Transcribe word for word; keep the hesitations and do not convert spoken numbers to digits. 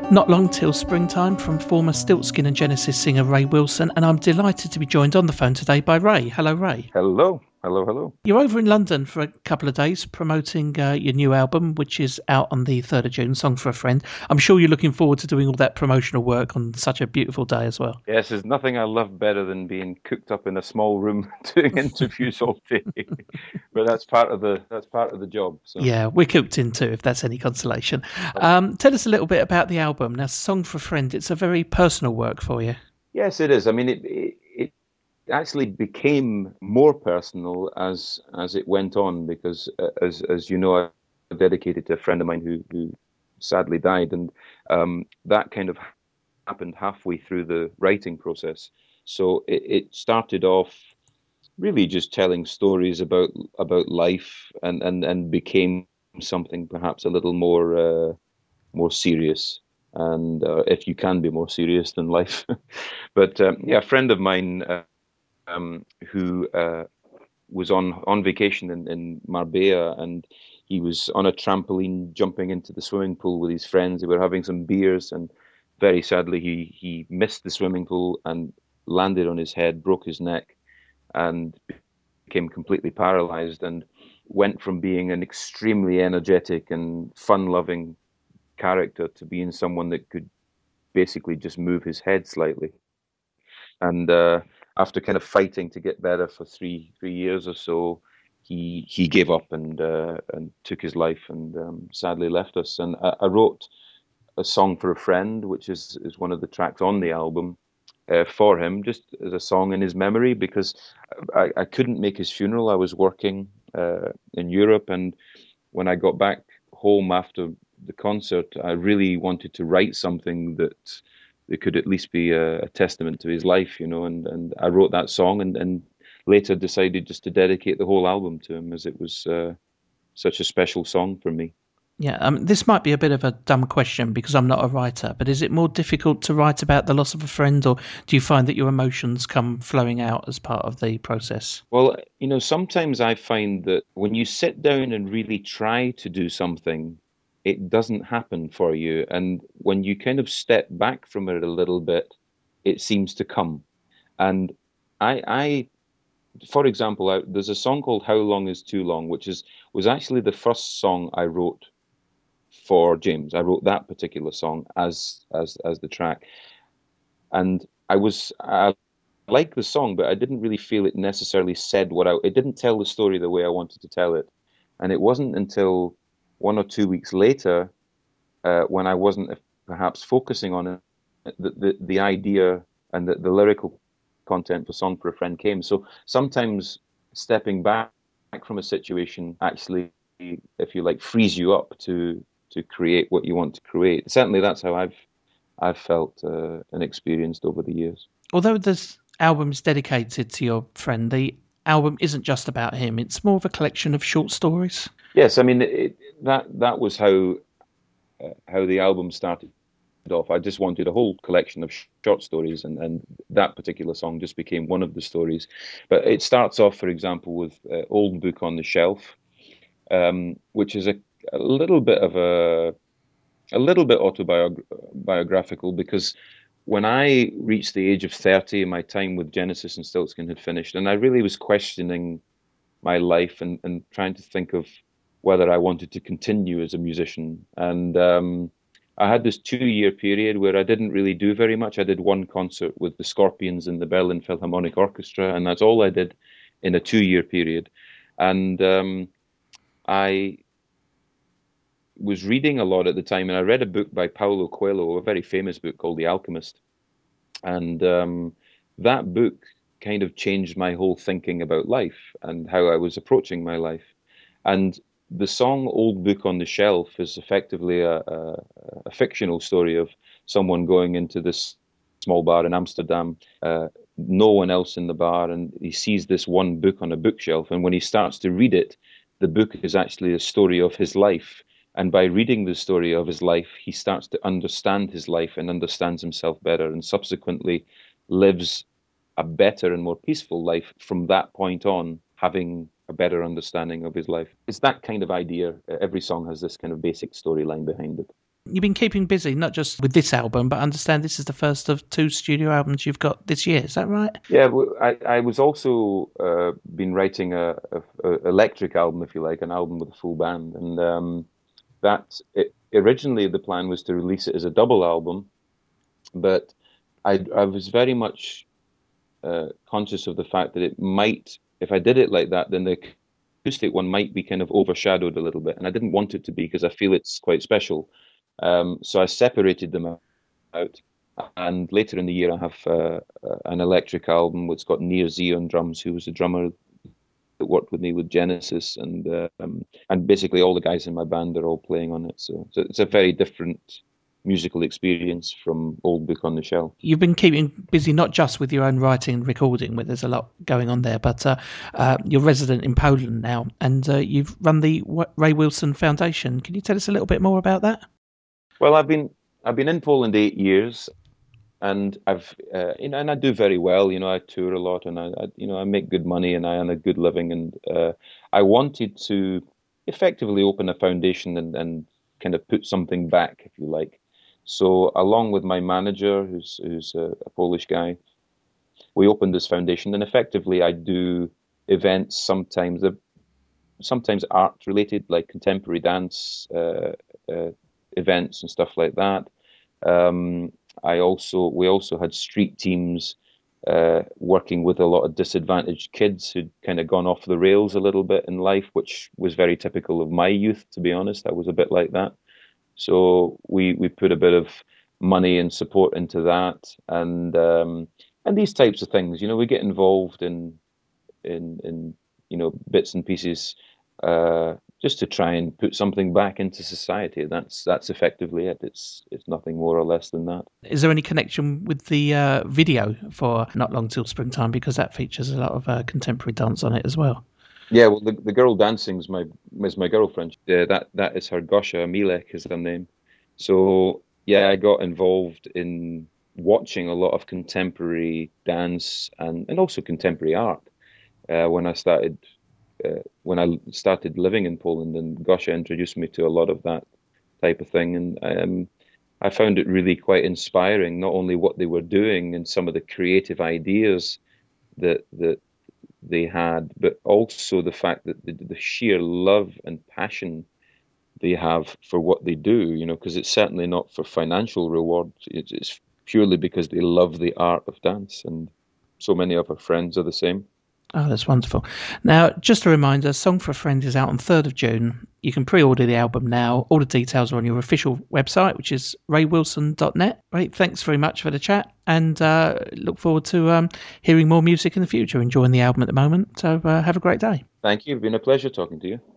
Not long till springtime from former Stiltskin and Genesis singer Ray Wilson, and I'm delighted to be joined on the phone today by Ray. Hello, Ray. Hello, hello, hello. You're over in London for a couple of days promoting uh, your new album, which is out on the third of June, Song for a Friend. I'm sure you're looking forward to doing all that promotional work on such a beautiful day as well. Yes, there's nothing I love better than being cooped up in a small room doing interviews all day. But that's part of the that's part of the job. So Yeah, we're cooped in too, if that's any consolation. Um, tell us a little bit about the album. Now, Song for a Friend, it's a very personal work for you. yes, it is. I mean, it, it it actually became more personal as as it went on because, uh, as as you know, I dedicated to a friend of mine who who sadly died, and um, that kind of happened halfway through the writing process. So it, it started off really just telling stories about about life and and and became something perhaps a little more uh, more serious and uh, if you can be more serious than life. But um, yeah, a friend of mine uh, um, who uh, was on on vacation in, in Marbella, and he was on a trampoline jumping into the swimming pool with his friends. They were having some beers, and very sadly he he missed the swimming pool and landed on his head, broke his neck, and became completely paralyzed, and went from being an extremely energetic and fun-loving character to being someone that could basically just move his head slightly. And uh, after kind of fighting to get better for three three years or so, he he gave up and uh, and took his life, and um, sadly left us. And I, I wrote a song for a friend, which is is one of the tracks on the album, uh, for him, just as a song in his memory, because I, I couldn't make his funeral. I was working uh, in Europe, and when I got back home after the concert, I really wanted to write something that that could at least be a, a testament to his life, you know. And, and I wrote that song, and, and later decided just to dedicate the whole album to him, as it was uh, such a special song for me. Yeah, um, this might be a bit of a dumb question because I'm not a writer, but is it more difficult to write about the loss of a friend, or do you find that your emotions come flowing out as part of the process? Well, you know, sometimes I find that when you sit down and really try to do something, it doesn't happen for you. And when you kind of step back from it a little bit, it seems to come. And I, I, for example, I, there's a song called "How Long Is Too Long," which is was actually the first song I wrote for James. I wrote that particular song as as as the track, and I was I like the song, but I didn't really feel it necessarily said what I. It didn't tell the story the way I wanted to tell it, and it wasn't until one or two weeks later, uh, when I wasn't perhaps focusing on it, that the the idea and the, the lyrical content for "Song for a Friend" came. So sometimes stepping back from a situation actually, if you like, frees you up to to create what you want to create. Certainly, that's how I've I've felt uh, and experienced over the years. Although this album is dedicated to your friend, the album isn't just about him. It's more of a collection of short stories. Yes, I mean it, that that was how uh, how the album started off. I just wanted a whole collection of sh- short stories, and and that particular song just became one of the stories. But it starts off, for example, with uh, "Old Book on the Shelf," um, which is a, a little bit of a a little bit autobiographical, because when I reached the age of thirty, my time with Genesis and Stiltskin had finished, and I really was questioning my life, and, and trying to think of whether I wanted to continue as a musician. And um, I had this two year period where I didn't really do very much. I did one concert with the Scorpions and the Berlin Philharmonic Orchestra, and that's all I did in a two year period. And um, I was reading a lot at the time, and I read a book by Paulo Coelho, a very famous book called The Alchemist. And um, that book kind of changed my whole thinking about life and how I was approaching my life. And the song "Old Book on the Shelf" is effectively a, a, a fictional story of someone going into this small bar in Amsterdam, uh, no one else in the bar, and he sees this one book on a bookshelf. And when he starts to read it, the book is actually a story of his life. And by reading the story of his life, he starts to understand his life and understands himself better, and subsequently lives a better and more peaceful life from that point on, having a better understanding of his life. It's that kind of idea. Every song has this kind of basic storyline behind it. You've been keeping busy, not just with this album, but I understand this is the first of two studio albums you've got this year. Is that right? Yeah, I, I was also uh, been writing a, a, a electric album, if you like, an album with a full band. And um, that it, originally the plan was to release it as a double album, but I, I was very much uh, conscious of the fact that it might, if I did it like that, then the acoustic one might be kind of overshadowed a little bit. And I didn't want it to be because I feel it's quite special. Um, so I separated them out. And later in the year, I have uh, an electric album which got Nir Z on drums, who was the drummer that worked with me with Genesis, and uh, um, and basically all the guys in my band are all playing on it. So, so it's a very different musical experience from Old Book on the Shelf. You've been keeping busy not just with your own writing and recording, where there's a lot going on there, but uh, uh, you're resident in Poland now, and uh, you've run the Ray Wilson Foundation. Can you tell us a little bit more about that? Well, I've been I've been in Poland eight years. And I've, uh, you know, and I do very well. You know, I tour a lot, and I, I you know, I make good money, and I earn a good living. And uh, I wanted to effectively open a foundation and, and kind of put something back, if you like. So, along with my manager, who's who's a, a Polish guy, we opened this foundation, and effectively, I do events sometimes, uh, sometimes art related, like contemporary dance uh, uh, events and stuff like that. Um, I also we also had street teams uh, working with a lot of disadvantaged kids who'd kind of gone off the rails a little bit in life, which was very typical of my youth, to be honest. I was a bit like that. So we we put a bit of money and support into that, and um, and these types of things. You know, we get involved in in in you know bits and pieces. Uh, just to try and put something back into society. That's that's effectively it. It's it's nothing more or less than that. Is there any connection with the uh, video for Not Long Till Springtime, because that features a lot of uh, contemporary dance on it as well? Yeah, well, the the girl dancing is my is my girlfriend. Yeah, that that is her. Gosia Milek is her name. So yeah, I got involved in watching a lot of contemporary dance and and also contemporary art uh, when I started. Uh, when I started living in Poland, and Gosia introduced me to a lot of that type of thing, and um, I found it really quite inspiring. Not only what they were doing and some of the creative ideas that that they had, but also the fact that the, the sheer love and passion they have for what they do. You know, because it's certainly not for financial reward. It's, it's purely because they love the art of dance, and so many of our friends are the same. Oh, that's wonderful. Now, just a reminder, Song for a Friend is out on third of June. You can pre-order the album now. All the details are on your official website, which is ray wilson dot net. Ray, thanks very much for the chat, and uh, look forward to um, hearing more music in the future. Enjoying the album at the moment, so uh, have a great day. Thank you. It's been a pleasure talking to you.